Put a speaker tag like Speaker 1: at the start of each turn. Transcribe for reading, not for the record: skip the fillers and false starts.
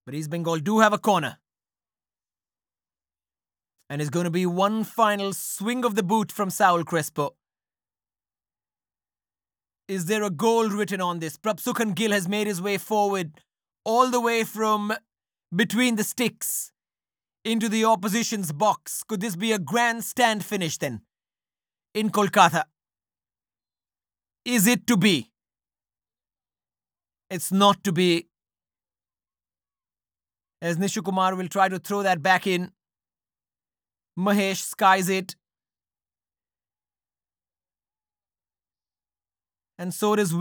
Speaker 1: But East Bengal do have a corner. And it's going to be one final swing of the boot from Saul Crespo. Is there a goal written on this? Prabsukhan Gill has made his way forward all the way from between the sticks into the opposition's box. Could this be a grandstand finish then in Kolkata? Is it to be? It's not to be. As Nishu Kumar will try to throw that back in. Mahesh skies it. And so does